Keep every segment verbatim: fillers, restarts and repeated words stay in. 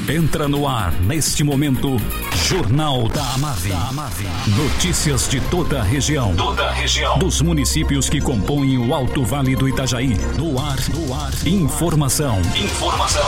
Entra no ar, neste momento, Jornal da Amave. Notícias de toda a região. Toda a região. Dos municípios que compõem o Alto Vale do Itajaí. No ar, no ar. Informação. Informação.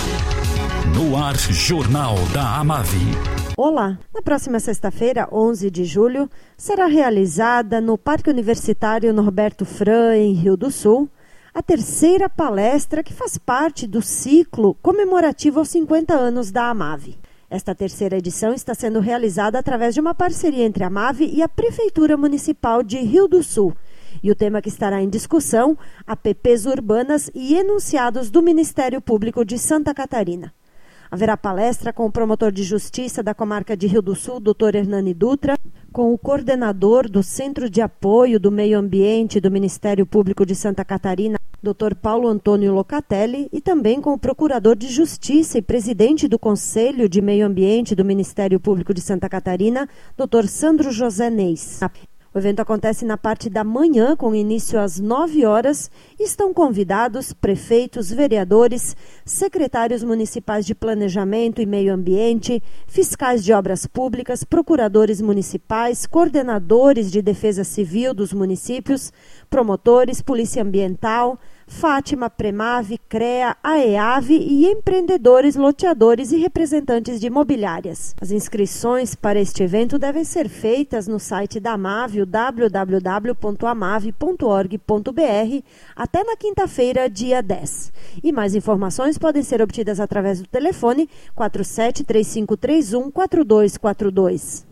No ar, Jornal da Amave. Olá! Na próxima sexta-feira, onze de julho, será realizada no Parque Universitário Norberto Fran, em Rio do Sul, a terceira palestra que faz parte do ciclo comemorativo aos cinquenta anos da Amave. Esta terceira edição está sendo realizada através de uma parceria entre a Amave e a Prefeitura Municipal de Rio do Sul. E o tema que estará em discussão, A P Ps urbanas e enunciados do Ministério Público de Santa Catarina. Haverá palestra com o promotor de justiça da comarca de Rio do Sul, doutor Hernani Dutra, com o coordenador do Centro de Apoio do Meio Ambiente do Ministério Público de Santa Catarina, doutor Paulo Antônio Locatelli, e também com o procurador de justiça e presidente do Conselho de Meio Ambiente do Ministério Público de Santa Catarina, doutor Sandro José Neis. O evento acontece na parte da manhã, com início às nove horas, e estão convidados prefeitos, vereadores, secretários municipais de planejamento e meio ambiente, fiscais de obras públicas, procuradores municipais, coordenadores de defesa civil dos municípios, promotores, polícia ambiental, Fátima, Premave, CREA, AEAVE e empreendedores, loteadores e representantes de imobiliárias. As inscrições para este evento devem ser feitas no site da Amave, w w w ponto amave ponto org ponto b r, até na quinta-feira, dia dez. E mais informações podem ser obtidas através do telefone quatro sete três cinco três um quatro dois quatro dois.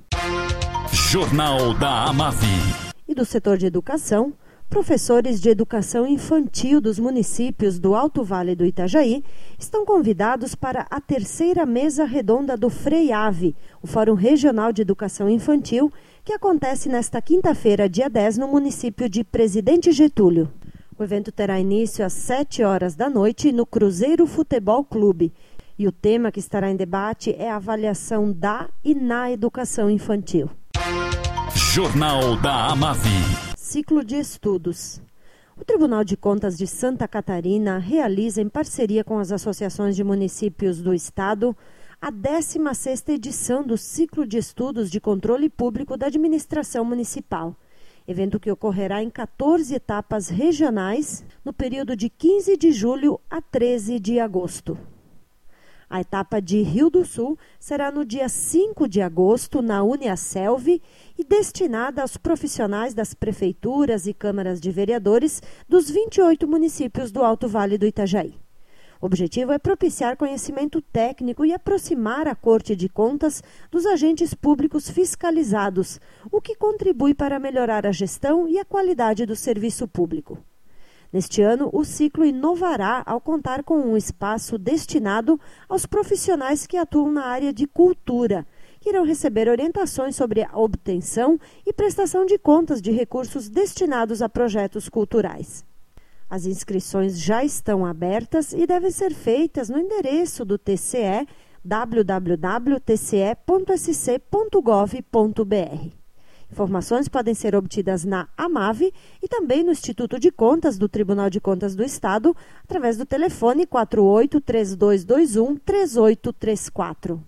Jornal da Amave. E do setor de educação, professores de educação infantil dos municípios do Alto Vale do Itajaí estão convidados para a terceira mesa redonda do FREIAVE, o Fórum Regional de Educação Infantil, que acontece nesta quinta-feira, dia dez, no município de Presidente Getúlio. O evento terá início às sete horas da noite no Cruzeiro Futebol Clube. E o tema que estará em debate é a avaliação da e na educação infantil. Jornal da Amave. Ciclo de estudos. O Tribunal de Contas de Santa Catarina realiza, em parceria com as associações de municípios do estado, a décima sexta edição do Ciclo de Estudos de Controle Público da Administração Municipal, evento que ocorrerá em quatorze etapas regionais no período de quinze de julho a treze de agosto. A etapa de Rio do Sul será no dia cinco de agosto, na Uniaselv, e destinada aos profissionais das prefeituras e câmaras de vereadores dos vinte e oito municípios do Alto Vale do Itajaí. O objetivo é propiciar conhecimento técnico e aproximar a Corte de Contas dos agentes públicos fiscalizados, o que contribui para melhorar a gestão e a qualidade do serviço público. Neste ano, o ciclo inovará ao contar com um espaço destinado aos profissionais que atuam na área de cultura, que irão receber orientações sobre a obtenção e prestação de contas de recursos destinados a projetos culturais. As inscrições já estão abertas e devem ser feitas no endereço do T C E, w w w ponto t c e ponto s c ponto gov ponto b r. Informações podem ser obtidas na Amave e também no Instituto de Contas do Tribunal de Contas do Estado, através do telefone quatro oito três dois dois um três oito três quatro.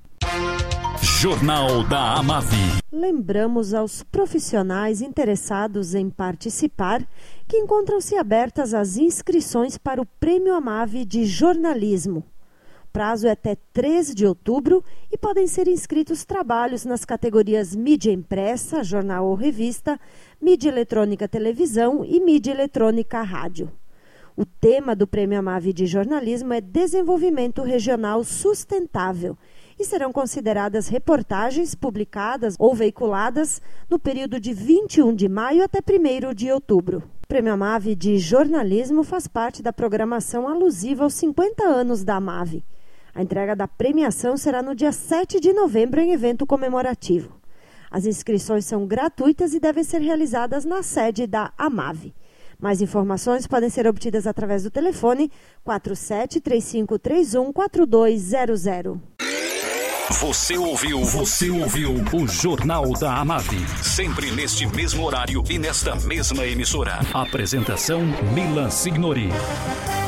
Jornal da Amave. Lembramos aos profissionais interessados em participar que encontram-se abertas as inscrições para o Prêmio Amave de Jornalismo. O prazo é até três de outubro e podem ser inscritos trabalhos nas categorias mídia impressa, jornal ou revista, mídia eletrônica televisão e mídia eletrônica rádio. O tema do Prêmio Amave de Jornalismo é Desenvolvimento Regional Sustentável e serão consideradas reportagens publicadas ou veiculadas no período de vinte e um de maio até primeiro de outubro. O Prêmio Amave de Jornalismo faz parte da programação alusiva aos cinquenta anos da Amave. A entrega da premiação será no dia sete de novembro em evento comemorativo. As inscrições são gratuitas e devem ser realizadas na sede da Amave. Mais informações podem ser obtidas através do telefone quatro sete três cinco três um quatro dois zero zero. Você ouviu, você ouviu o Jornal da Amave. Sempre neste mesmo horário e nesta mesma emissora. Apresentação Mila Signori.